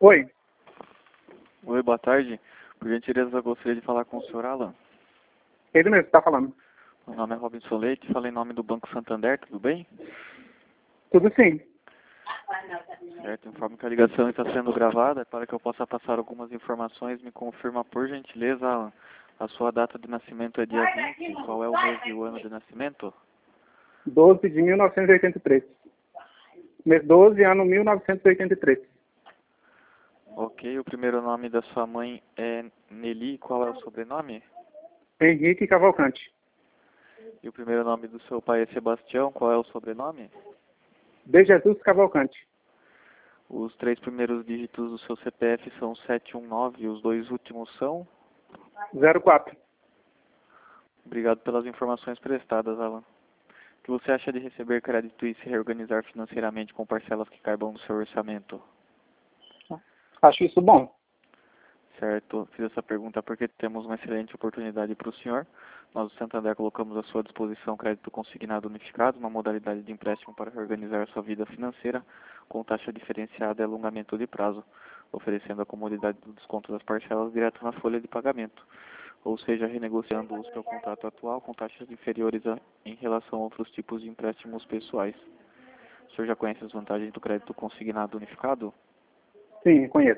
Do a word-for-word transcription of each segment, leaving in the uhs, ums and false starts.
Oi, Oi, boa tarde. Por gentileza, eu gostaria de falar com o senhor Alan. ele mesmo está falando. Meu nome é Robinson Leite, falei em nome do Banco Santander, tudo bem? Tudo sim. Certo, informo que a ligação está sendo gravada. Para que eu possa passar algumas informações, me confirma, por gentileza, Alan, a sua data de nascimento é dia vinte, qual é o mês e o ano de nascimento? doze de mil novecentos e oitenta e três. Mês doze, ano mil novecentos e oitenta e três. Ok, o primeiro nome da sua mãe é Nelly, qual é o sobrenome? Henrique Cavalcante. E o primeiro nome do seu pai é Sebastião, qual é o sobrenome? De Jesus Cavalcante. Os três primeiros dígitos do seu C P F são sete um nove e os dois últimos são? zero quatro. Obrigado pelas informações prestadas, Alan. O que você acha de receber crédito e se reorganizar financeiramente com parcelas que caibam no seu orçamento? Acho isso bom. Certo, fiz essa pergunta porque temos uma excelente oportunidade para o senhor. Nós, do Santander, colocamos à sua disposição crédito consignado unificado, uma modalidade de empréstimo para reorganizar a sua vida financeira com taxa diferenciada e alongamento de prazo, oferecendo a comodidade do desconto das parcelas direto na folha de pagamento, ou seja, renegociando o seu contrato atual com taxas inferiores a, em relação a outros tipos de empréstimos pessoais. O senhor já conhece as vantagens do crédito consignado unificado? Sim, conheço.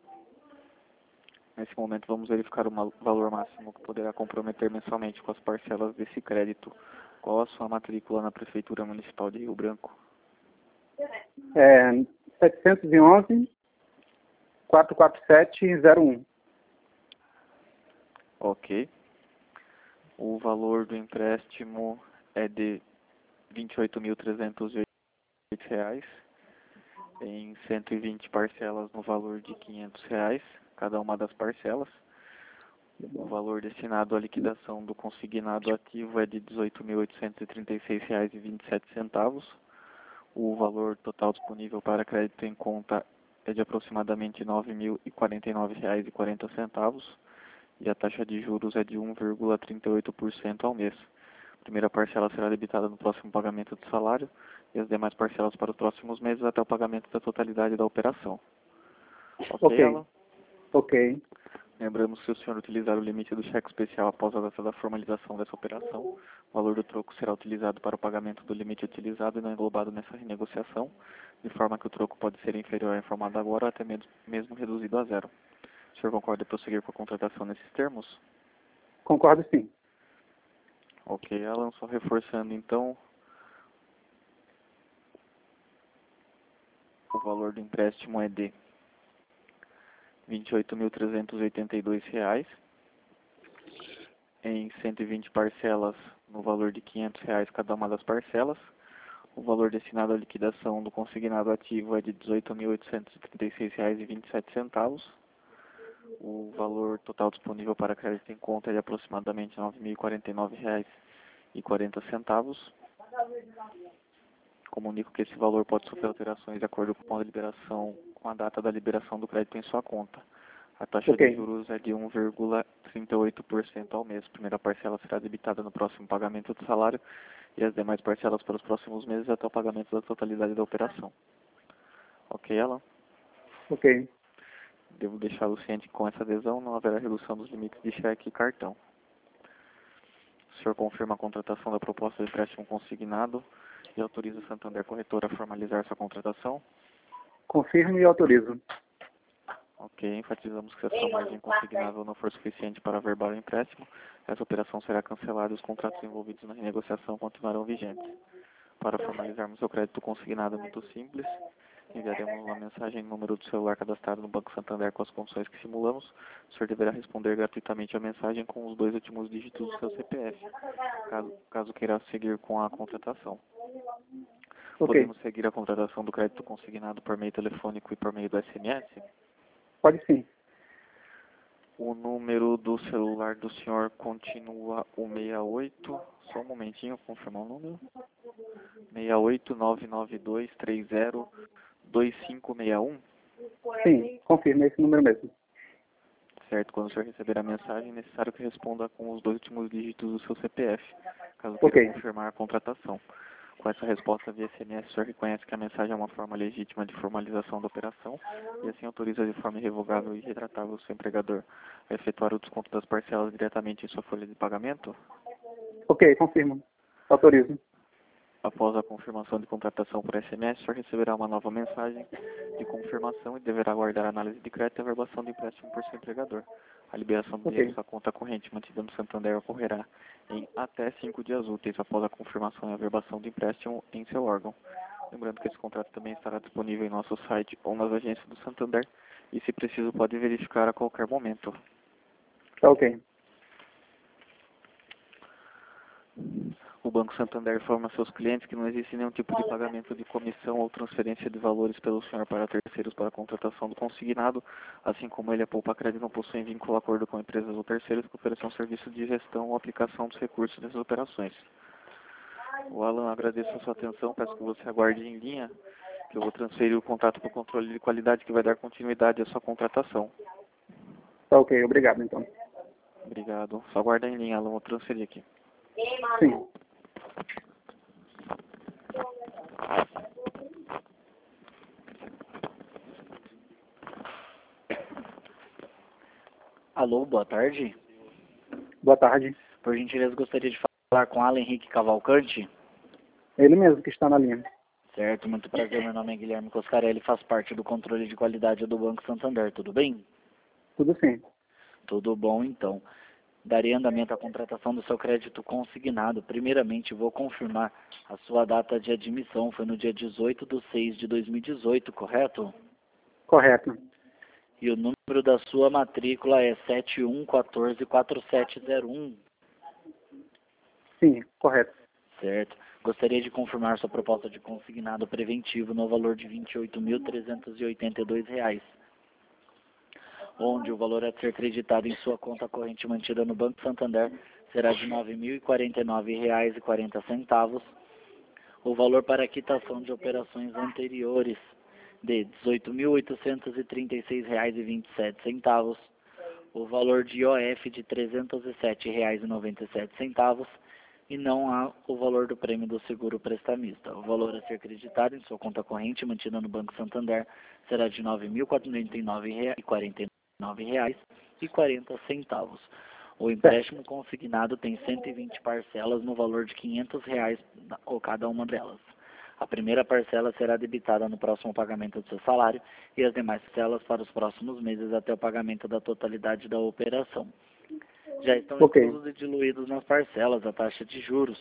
Nesse momento, vamos verificar o ma- valor máximo que poderá comprometer mensalmente com as parcelas desse crédito. Qual a sua matrícula na Prefeitura Municipal de Rio Branco? É setecentos e onze, quatrocentos e quarenta e sete, zero um. Ok. O valor do empréstimo é de vinte e oito mil trezentos e oito reais, em cento e vinte parcelas no valor de quinhentos reais, cada uma das parcelas. O valor destinado à liquidação do consignado ativo é de dezoito mil oitocentos e trinta e seis reais e vinte e sete centavos. O valor total disponível para crédito em conta é de aproximadamente nove mil e quarenta e nove reais e quarenta centavos e a taxa de juros é de um vírgula trinta e oito por cento ao mês. A primeira parcela será debitada no próximo pagamento do salário e as demais parcelas para os próximos meses até o pagamento da totalidade da operação. Ok, Ok. Alan? Ok. Lembramos que se o senhor utilizar o limite do cheque especial após a data da formalização dessa operação, o valor do troco será utilizado para o pagamento do limite utilizado e não englobado nessa renegociação, de forma que o troco pode ser inferior ao informado agora ou até mesmo reduzido a zero. O senhor concorda em prosseguir com a contratação nesses termos? Concordo sim. Ok, Alan, só reforçando então, o valor do empréstimo é de vinte e oito mil trezentos e oitenta e dois reais, em cento e vinte parcelas no valor de quinhentos reais cada uma das parcelas. O valor destinado à liquidação do consignado ativo é de dezoito mil oitocentos e trinta e seis reais e vinte e sete centavos. O valor total disponível para crédito em conta é de aproximadamente nove mil e quarenta e nove reais e quarenta centavos. Comunico que esse valor pode sofrer alterações de acordo com a liberação, com a data da liberação do crédito em sua conta. A taxa Ok. de juros é de um vírgula trinta e oito por cento ao mês. A primeira parcela será debitada no próximo pagamento do salário e as demais parcelas para os próximos meses até o pagamento da totalidade da operação. Ok, Alan? Ok. Devo deixá-lo ciente que com essa adesão não haverá redução dos limites de cheque e cartão. O senhor confirma a contratação da proposta de empréstimo consignado e autoriza a Santander Corretora a formalizar sua contratação? Confirmo e autorizo. Ok, enfatizamos que se a sua margem consignável não for suficiente para averbar o empréstimo, essa operação será cancelada e os contratos envolvidos na renegociação continuarão vigentes. Para formalizarmos o crédito consignado é muito simples. Enviaremos uma mensagem no número do celular cadastrado no Banco Santander com as condições que simulamos. O senhor deverá responder gratuitamente a mensagem com os dois últimos dígitos do seu C P F, caso, caso queira seguir com a contratação. Ok. Podemos seguir a contratação do crédito consignado por meio telefônico e por meio do S M S? Pode sim. O número do celular do senhor continua o sessenta e oito, só um momentinho, confirmar o número. sessenta e oito, nove nove dois, três zero, dois cinco seis um. Sim, confirmo esse número mesmo. Certo, quando o senhor receber a mensagem, é necessário que responda com os dois últimos dígitos do seu C P F, caso queira Ok. confirmar a contratação. Com essa resposta via S M S, o senhor reconhece que a mensagem é uma forma legítima de formalização da operação e assim autoriza de forma irrevogável e irretratável o seu empregador a efetuar o desconto das parcelas diretamente em sua folha de pagamento? Ok, confirmo. Autorizo. Após a confirmação de contratação por S M S, o senhor receberá uma nova mensagem de confirmação e deverá aguardar a análise de crédito e a averbação do empréstimo por seu empregador. A liberação do dinheiro em sua conta corrente mantida no Santander ocorrerá em até cinco dias úteis após a confirmação e averbação do empréstimo em seu órgão. Lembrando que esse contrato também estará disponível em nosso site ou nas agências do Santander e, se preciso, pode verificar a qualquer momento. Tá ok. O Banco Santander informa a seus clientes que não existe nenhum tipo de pagamento de comissão ou transferência de valores pelo senhor para terceiros para a contratação do consignado, assim como ele, a Poupa Crédito, não possui vínculo ou acordo com empresas ou terceiros que ofereçam serviço de gestão ou aplicação dos recursos dessas operações. O Alan, agradeço a sua atenção, peço que você aguarde em linha, que eu vou transferir o contato para o controle de qualidade que vai dar continuidade à sua contratação. Tá ok, obrigado então. Obrigado. Só aguarda em linha, Alan, vou transferir aqui. Sim. Alô, boa tarde. Boa tarde. Por gentileza, gostaria de falar com Alan Henrique Cavalcante. Ele mesmo que está na linha. Certo, muito prazer. Meu nome é Guilherme Coscarelli, faço parte do controle de qualidade do Banco Santander. Tudo bem? Tudo sim. Tudo bom, então. Darei andamento à contratação do seu crédito consignado. Primeiramente, vou confirmar a sua data de admissão. Foi no dia dezoito de seis de dois mil e dezoito, correto? Correto. E o número da sua matrícula é sete um um quatro quatro sete zero um. Sim, correto. Certo. Gostaria de confirmar sua proposta de consignado preventivo no valor de vinte e oito mil trezentos e oitenta e dois reais, onde o valor a ser creditado em sua conta corrente mantida no Banco Santander será de nove mil e quarenta e nove reais e quarenta centavos. O valor para a quitação de operações anteriores de dezoito mil oitocentos e trinta e seis reais e vinte e sete centavos. O valor de I O F de trezentos e sete reais e noventa e sete centavos. E não há o valor do prêmio do seguro prestamista. O valor a ser creditado em sua conta corrente mantida no Banco Santander será de nove mil quarenta e nove reais e quarenta e nove centavos. O empréstimo consignado tem cento e vinte parcelas no valor de quinhentos reais ou cada uma delas. A primeira parcela será debitada no próximo pagamento do seu salário e as demais parcelas para os próximos meses até o pagamento da totalidade da operação. Já estão Ok. inclusos e diluídos nas parcelas a taxa de juros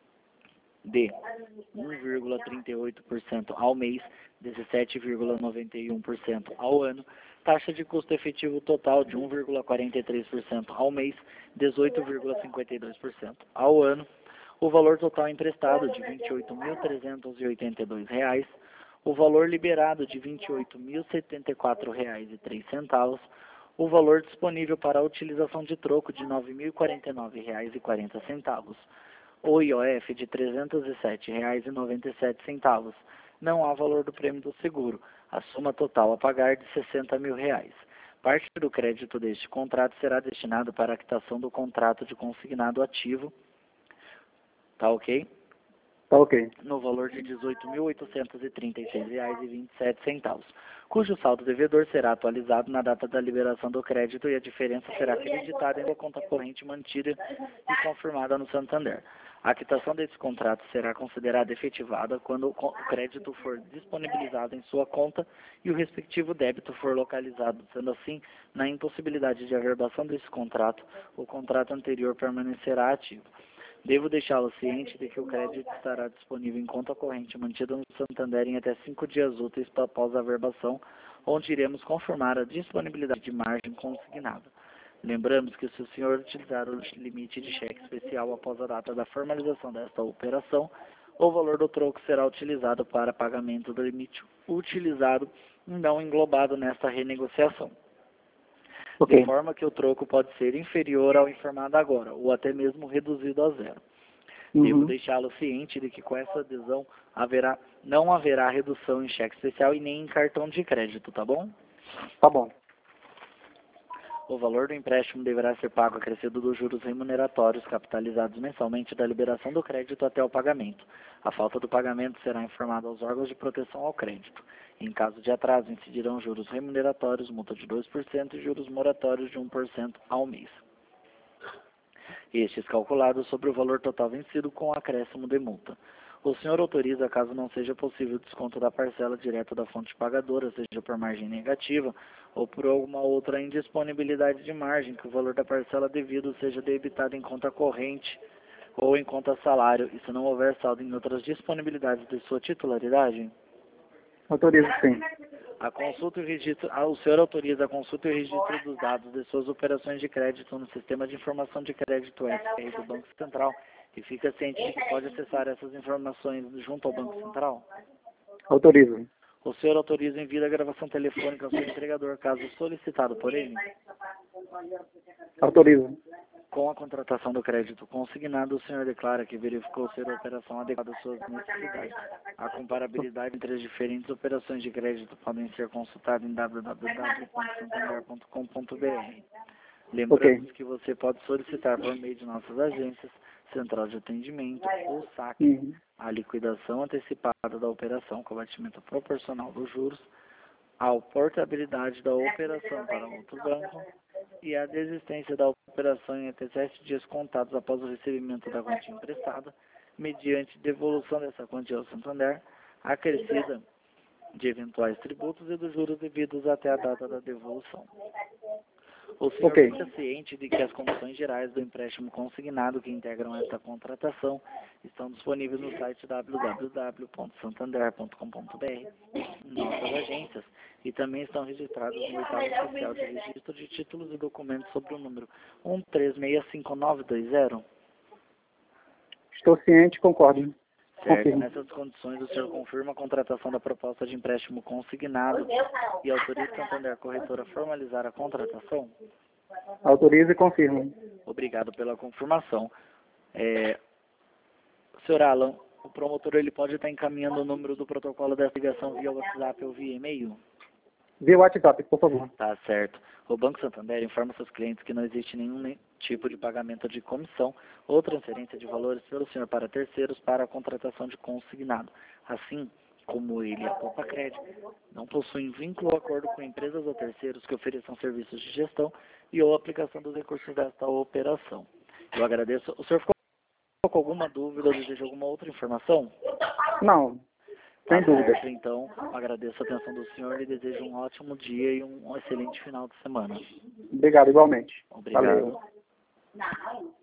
de um vírgula trinta e oito por cento ao mês, dezessete vírgula noventa e um por cento ao ano, taxa de custo efetivo total de um vírgula quarenta e três por cento ao mês, dezoito vírgula cinquenta e dois por cento ao ano, o valor total emprestado de vinte e oito mil trezentos e oitenta e dois reais, o valor liberado de vinte e oito mil setenta e quatro reais e três centavos, o valor disponível para a utilização de troco de nove mil e quarenta e nove reais e quarenta centavos, o I O F de trezentos e sete reais e noventa e sete centavos. Não há valor do prêmio do seguro. A soma total a pagar de sessenta mil reais. Parte do crédito deste contrato será destinado para a quitação do contrato de consignado ativo. Tá ok? Tá ok. No valor de dezoito mil oitocentos e trinta e seis reais e vinte e sete centavos, cujo saldo devedor será atualizado na data da liberação do crédito e a diferença será acreditada em sua conta corrente mantida e confirmada no Santander. A quitação desse contrato será considerada efetivada quando o crédito for disponibilizado em sua conta e o respectivo débito for localizado. Sendo assim, na impossibilidade de averbação desse contrato, o contrato anterior permanecerá ativo. Devo deixá-lo ciente de que o crédito estará disponível em conta corrente mantida no Santander em até cinco dias úteis após a averbação, onde iremos confirmar a disponibilidade de margem consignada. Lembramos que se o senhor utilizar o limite de cheque especial após a data da formalização desta operação, o valor do troco será utilizado para pagamento do limite utilizado e não englobado nesta renegociação. Ok. De forma que o troco pode ser inferior ao informado agora, ou até mesmo reduzido a zero. Devo Uhum. deixá-lo ciente de que com essa adesão haverá, não haverá redução em cheque especial e nem em cartão de crédito, tá bom? Tá bom. O valor do empréstimo deverá ser pago acrescido dos juros remuneratórios capitalizados mensalmente da liberação do crédito até o pagamento. A falta do pagamento será informada aos órgãos de proteção ao crédito. Em caso de atraso, incidirão juros remuneratórios, multa de dois por cento e juros moratórios de um por cento ao mês. Estes calculados sobre o valor total vencido com acréscimo de multa. O senhor autoriza, caso não seja possível o desconto da parcela direto da fonte pagadora, seja por margem negativa ou por alguma outra indisponibilidade de margem, que o valor da parcela devido seja debitado em conta corrente ou em conta salário, e se não houver saldo em outras disponibilidades de sua titularidade? Autorizo, sim. A consulta e o registro, ah, o senhor autoriza a consulta e o registro dos dados de suas operações de crédito no Sistema de Informação de Crédito S R do Banco Central e fica ciente de que pode acessar essas informações junto ao Banco Central? Autorizo. O senhor autoriza em vida a gravação telefônica ao seu entregador, caso solicitado por ele? Autorizo. Com a contratação do crédito consignado, o senhor declara que verificou ser a operação adequada às suas necessidades. A comparabilidade entre as diferentes operações de crédito podem ser consultadas em w w w ponto santander ponto com ponto b r. Lembramos Okay. que você pode solicitar por meio de nossas agências, central de atendimento ou saque, Uhum. a liquidação antecipada da operação com abatimento proporcional dos juros, a portabilidade da operação para outro banco e a desistência da operação em até sete dias contados após o recebimento da quantia emprestada, mediante devolução dessa quantia ao Santander, acrescida de eventuais tributos e dos juros devidos até a data da devolução. O senhor Ok. fica ciente de que as condições gerais do empréstimo consignado que integram esta contratação estão disponíveis no site w w w ponto santander ponto com ponto b r, em nossas agências, e também estão registrados no oitavo oficial de registro de títulos e documentos sobre o número um três seis cinco nove dois zero. Estou ciente, concordo. Certo. Confirmo. Nessas condições, o senhor confirma a contratação da proposta de empréstimo consignado e autoriza o Santander Corretora a formalizar a contratação? Autorizo e confirmo. Obrigado pela confirmação. É, senhor Alan, o promotor ele pode estar encaminhando o número do protocolo dessa ligação via WhatsApp ou via e-mail? Via WhatsApp, por favor. Tá certo. O Banco Santander informa seus clientes que não existe nenhum tipo de pagamento de comissão ou transferência de valores pelo senhor para terceiros para a contratação de consignado. Assim como ele e a Poupa Crédito não possuem vínculo ou acordo com empresas ou terceiros que ofereçam serviços de gestão e ou aplicação dos recursos desta operação. Eu agradeço. O senhor ficou com alguma dúvida ou deseja alguma outra informação? Não, sem Tá dúvida. certo, então, agradeço a atenção do senhor e desejo um ótimo dia e um excelente final de semana. Obrigado, igualmente. Obrigado. Valeu.